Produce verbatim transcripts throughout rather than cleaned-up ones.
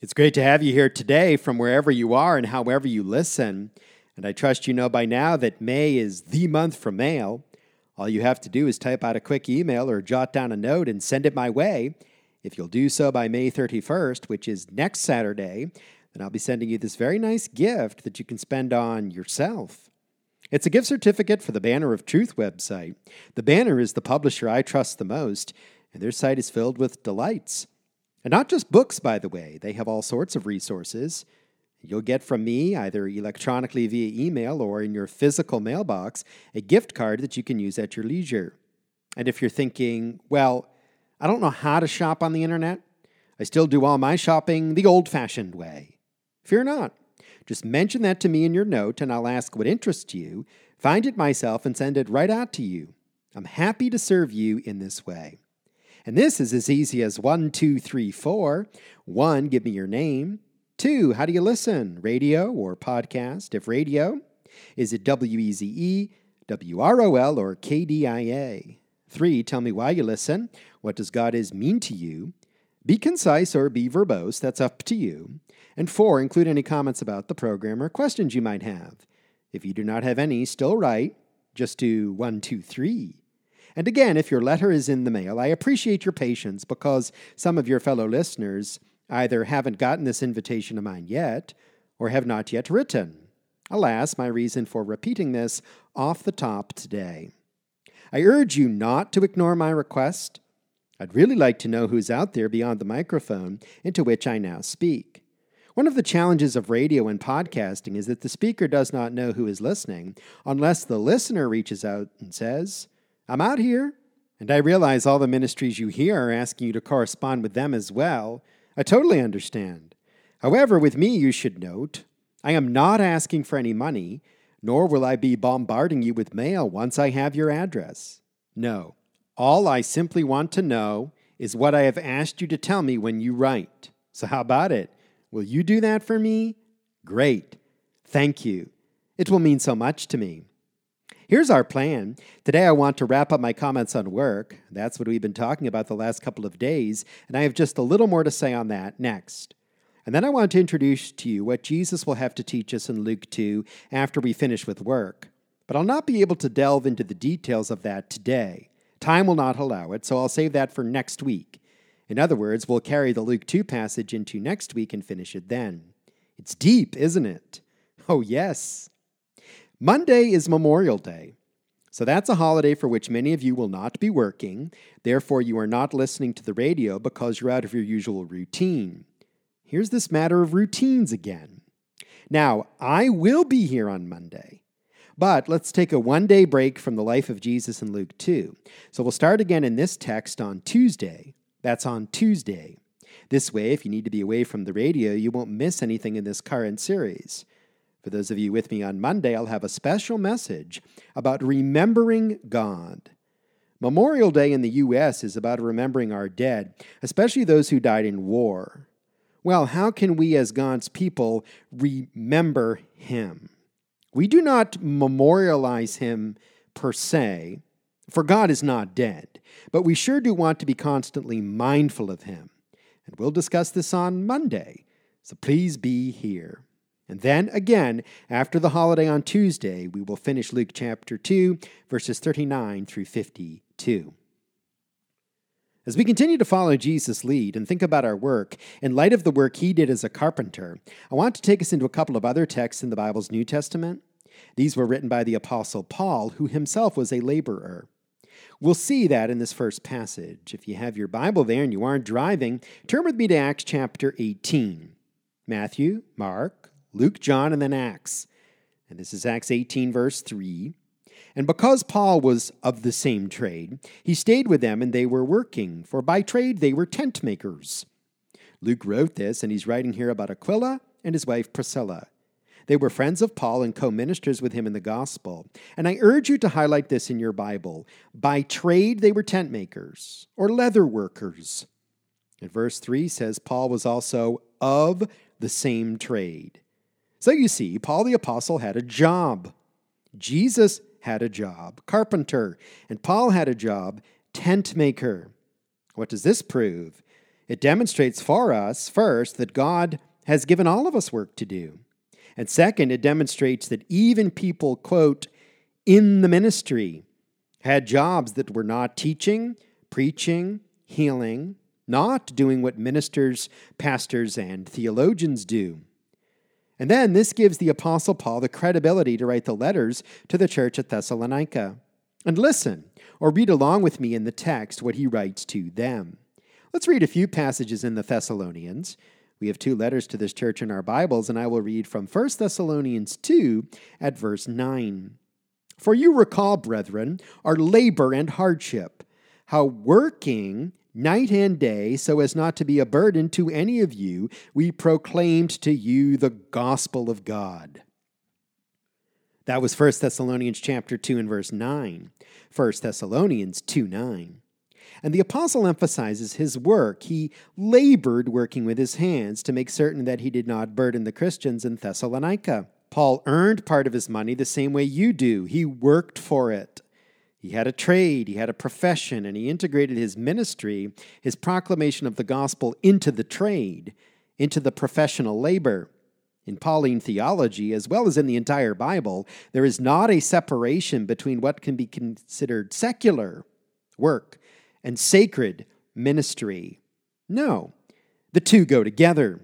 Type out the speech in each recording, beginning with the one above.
It's great to have you here today from wherever you are and however you listen. And I trust you know by now that May is the month for mail. All you have to do is type out a quick email or jot down a note and send it my way. If you'll do so by May thirty-first, which is next Saturday, then I'll be sending you this very nice gift that you can spend on yourself. It's a gift certificate for the Banner of Truth website. The Banner is the publisher I trust the most, and their site is filled with delights. And not just books, by the way. They have all sorts of resources. You'll get from me, either electronically via email or in your physical mailbox, a gift card that you can use at your leisure. And if you're thinking, well, I don't know how to shop on the internet, I still do all my shopping the old-fashioned way. Fear not. Just mention that to me in your note, and I'll ask what interests you, find it myself, and send it right out to you. I'm happy to serve you in this way. And this is as easy as one, two, three, four. One, give me your name. Two, how do you listen? Radio or podcast? If radio, is it W E Z E, W R O L, or K D I A? Three, tell me why you listen. What does God is mean to you? Be concise or be verbose. That's up to you. And four, include any comments about the program or questions you might have. If you do not have any, still write. Just do one, two, three. And again, if your letter is in the mail, I appreciate your patience because some of your fellow listeners either haven't gotten this invitation of mine yet or have not yet written. Alas, my reason for repeating this off the top today. I urge you not to ignore my request. I'd really like to know who's out there beyond the microphone into which I now speak. One of the challenges of radio and podcasting is that the speaker does not know who is listening unless the listener reaches out and says, I'm out here, and I realize all the ministries you hear are asking you to correspond with them as well. I totally understand. However, with me, you should note, I am not asking for any money, nor will I be bombarding you with mail once I have your address. No, all I simply want to know is what I have asked you to tell me when you write. So how about it? Will you do that for me? Great. Thank you. It will mean so much to me. Here's our plan. Today I want to wrap up my comments on work. That's what we've been talking about the last couple of days, and I have just a little more to say on that next. And then I want to introduce to you what Jesus will have to teach us in Luke two after we finish with work. But I'll not be able to delve into the details of that today. Time will not allow it, so I'll save that for next week. In other words, we'll carry the Luke two passage into next week and finish it then. It's deep, isn't it? Oh, yes. Monday is Memorial Day, so that's a holiday for which many of you will not be working. Therefore, you are not listening to the radio because you're out of your usual routine. Here's this matter of routines again. Now, I will be here on Monday, but let's take a one-day break from the life of Jesus in Luke two. So we'll start again in this text on Tuesday. That's on Tuesday. This way, if you need to be away from the radio, you won't miss anything in this current series. For those of you with me on Monday, I'll have a special message about remembering God. Memorial Day in the U S is about remembering our dead, especially those who died in war. Well, how can we as God's people remember Him? We do not memorialize Him per se, for God is not dead, but we sure do want to be constantly mindful of Him. And we'll discuss this on Monday, so please be here. And then, again, after the holiday on Tuesday, we will finish Luke chapter two, verses thirty-nine through fifty-two. As we continue to follow Jesus' lead and think about our work, in light of the work he did as a carpenter, I want to take us into a couple of other texts in the Bible's New Testament. These were written by the Apostle Paul, who himself was a laborer. We'll see that in this first passage. If you have your Bible there and you aren't driving, turn with me to Acts chapter eighteen. Matthew, Mark, Luke, John, and then Acts. And this is Acts eighteen, verse three. And because Paul was of the same trade, he stayed with them and they were working, for by trade they were tent makers. Luke wrote this, and he's writing here about Aquila and his wife Priscilla. They were friends of Paul and co-ministers with him in the gospel. And I urge you to highlight this in your Bible. By trade they were tent makers, or leather workers. And verse three says Paul was also of the same trade. So you see, Paul the apostle had a job. Jesus had a job, carpenter, and Paul had a job, tent maker. What does this prove? It demonstrates for us, first, that God has given all of us work to do. And second, it demonstrates that even people, quote, in the ministry, had jobs that were not teaching, preaching, healing, not doing what ministers, pastors, and theologians do. And then this gives the Apostle Paul the credibility to write the letters to the church at Thessalonica. And listen, or read along with me in the text what he writes to them. Let's read a few passages in the Thessalonians. We have two letters to this church in our Bibles, and I will read from First Thessalonians two at verse nine. For you recall, brethren, our labor and hardship, how working night and day, so as not to be a burden to any of you, we proclaimed to you the gospel of God. That was First Thessalonians chapter two and verse nine. First Thessalonians two nine. And the apostle emphasizes his work. He labored working with his hands to make certain that he did not burden the Christians in Thessalonica. Paul earned part of his money the same way you do. He worked for it. He had a trade, he had a profession, and he integrated his ministry, his proclamation of the gospel, into the trade, into the professional labor. In Pauline theology, as well as in the entire Bible, there is not a separation between what can be considered secular work and sacred ministry. No, the two go together.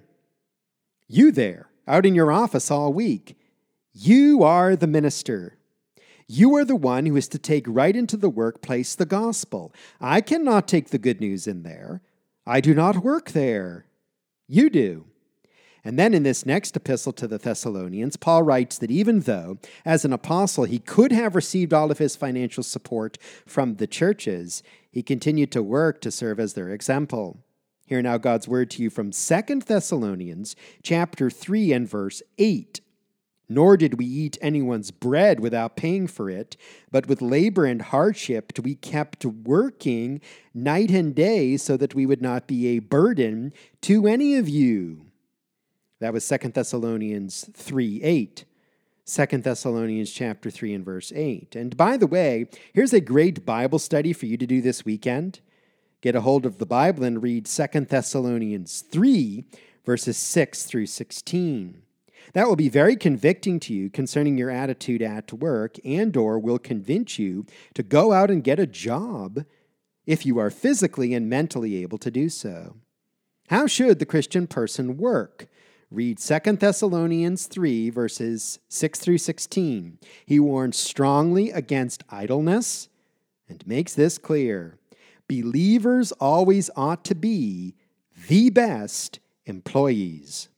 You there, out in your office all week, you are the minister. You are the one who is to take right into the workplace the gospel. I cannot take the good news in there. I do not work there. You do. And then in this next epistle to the Thessalonians, Paul writes that even though, as an apostle, he could have received all of his financial support from the churches, he continued to work to serve as their example. Hear now God's word to you from Second Thessalonians chapter three and verse eight. Nor did we eat anyone's bread without paying for it, but with labor and hardship we kept working night and day so that we would not be a burden to any of you. That was Second Thessalonians three eight. Second Thessalonians chapter three and verse eight. And by the way, here's a great Bible study for you to do this weekend. Get a hold of the Bible and read Second Thessalonians three, verses six through sixteen. That will be very convicting to you concerning your attitude at work and or will convince you to go out and get a job if you are physically and mentally able to do so. How should the Christian person work? Read Second Thessalonians three, verses six through sixteen. He warns strongly against idleness and makes this clear. Believers always ought to be the best employees.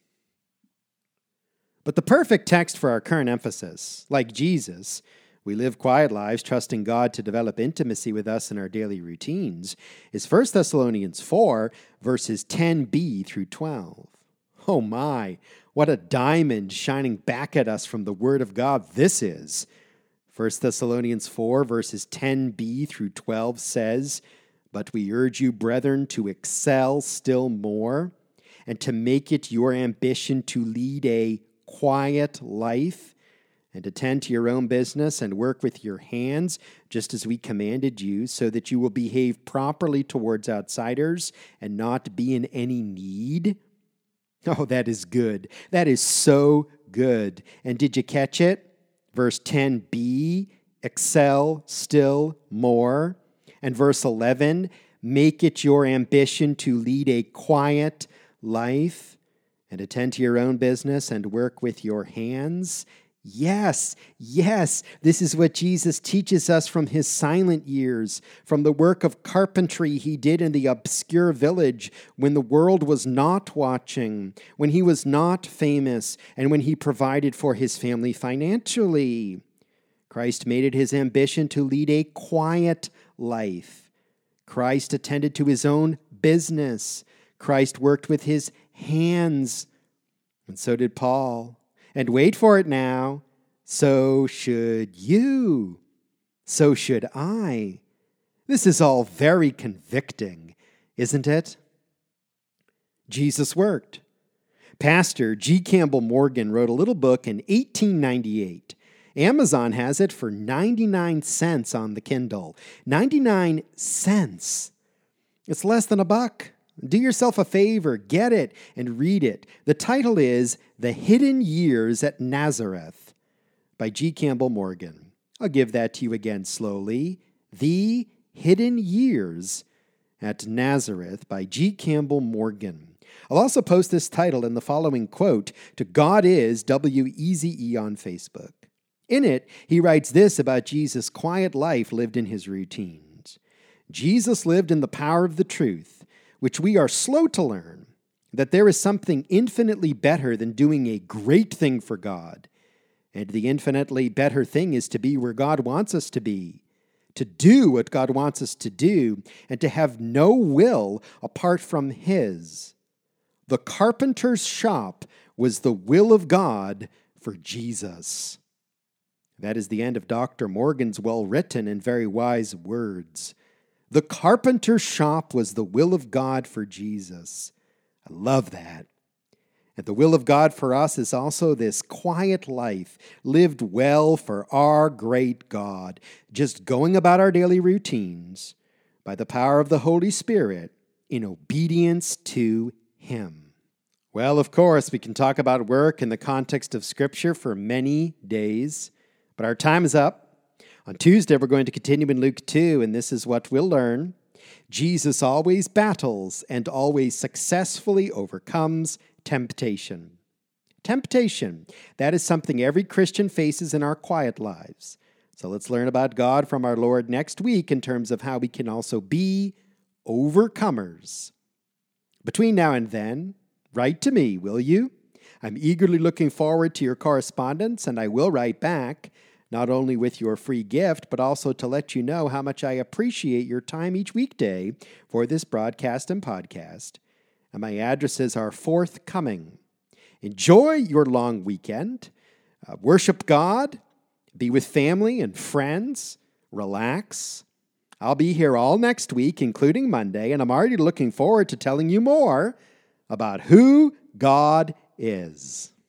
But the perfect text for our current emphasis, like Jesus, we live quiet lives trusting God to develop intimacy with us in our daily routines, is First Thessalonians four, verses ten b through twelve. Oh my, what a diamond shining back at us from the Word of God this is. First Thessalonians four, verses ten b through twelve says, But we urge you, brethren, to excel still more, and to make it your ambition to lead a quiet life, and attend to your own business and work with your hands, just as we commanded you, so that you will behave properly towards outsiders and not be in any need. Oh, that is good. That is so good. And did you catch it? Verse ten b, excel still more. And verse eleven, make it your ambition to lead a quiet life and attend to your own business and work with your hands. Yes, yes, this is what Jesus teaches us from his silent years, from the work of carpentry he did in the obscure village when the world was not watching, when he was not famous, and when he provided for his family financially. Christ made it his ambition to lead a quiet life. Christ attended to his own business. Christ worked with his hands, and so did Paul. And wait for it now, so should you. So should I. This is all very convicting, isn't it? Jesus worked. Pastor G. Campbell Morgan wrote a little book in eighteen ninety-eight. Amazon has it for ninety-nine cents on the Kindle. ninety-nine cents. It's less than a buck. Do yourself a favor, get it, and read it. The title is The Hidden Years at Nazareth by G. Campbell Morgan. I'll give that to you again slowly. The Hidden Years at Nazareth by G. Campbell Morgan. I'll also post this title and the following quote to God is W E Z E on Facebook. In it, he writes this about Jesus' quiet life lived in his routines. Jesus lived in the power of the truth, which we are slow to learn, that there is something infinitely better than doing a great thing for God. And the infinitely better thing is to be where God wants us to be, to do what God wants us to do, and to have no will apart from his. The carpenter's shop was the will of God for Jesus. That is the end of Doctor Morgan's well-written and very wise words. The carpenter's shop was the will of God for Jesus. I love that. And the will of God for us is also this quiet life, lived well for our great God, just going about our daily routines by the power of the Holy Spirit in obedience to him. Well, of course, we can talk about work in the context of Scripture for many days, but our time is up. On Tuesday, we're going to continue in Luke two, and this is what we'll learn. Jesus always battles and always successfully overcomes temptation. Temptation, that is something every Christian faces in our quiet lives. So let's learn about God from our Lord next week in terms of how we can also be overcomers. Between now and then, write to me, will you? I'm eagerly looking forward to your correspondence, and I will write back, not only with your free gift, but also to let you know how much I appreciate your time each weekday for this broadcast and podcast. And my addresses are forthcoming. Enjoy your long weekend. Uh, worship God. Be with family and friends. Relax. I'll be here all next week, including Monday, and I'm already looking forward to telling you more about who God is.